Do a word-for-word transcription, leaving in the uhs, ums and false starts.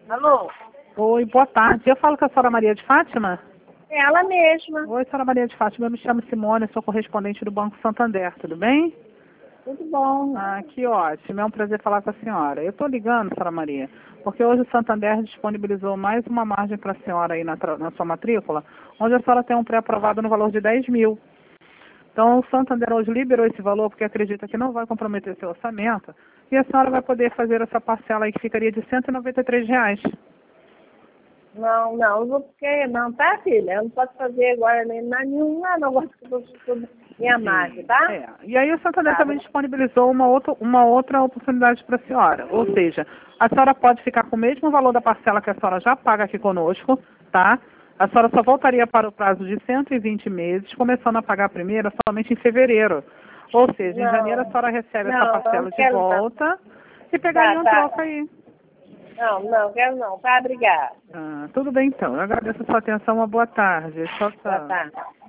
Alô? Oi, boa tarde. Eu falo com a senhora Maria de Fátima? É ela mesma. Oi, senhora Maria de Fátima. Eu me chamo Simone, sou correspondente do Banco Santander, tudo bem? Tudo bom. Ah, que ótimo. É um prazer falar com a senhora. Eu estou ligando, senhora Maria, porque hoje o Santander disponibilizou mais uma margem para a senhora aí na, tra- na sua matrícula, onde a senhora tem um pré-aprovado no valor de dez mil. Então, o Santander hoje liberou esse valor porque acredita que não vai comprometer seu orçamento e a senhora vai poder fazer essa parcela aí que ficaria de cento e noventa e três reais. Não, não, eu vou porque não, tá, filha? Eu não posso fazer agora nem na nenhuma, não gosto que eu tudo minha margem, tá? É. E aí o Santander Tá, também disponibilizou uma outra, uma outra oportunidade para a senhora. Ou seja, a senhora pode ficar com o mesmo valor da parcela que a senhora já paga aqui conosco, tá? A senhora só voltaria para o prazo de cento e vinte meses, começando a pagar a primeira somente em fevereiro. Ou seja, em Não, janeiro a senhora recebe essa não, não, parcela não de quero não. volta e pegaria Tá, um tá. troco aí. Não, não, quero não, tá? Obrigada. Ah, tudo bem então. Eu agradeço a sua atenção. Uma boa tarde. Tchau, Tá, tchau. tá.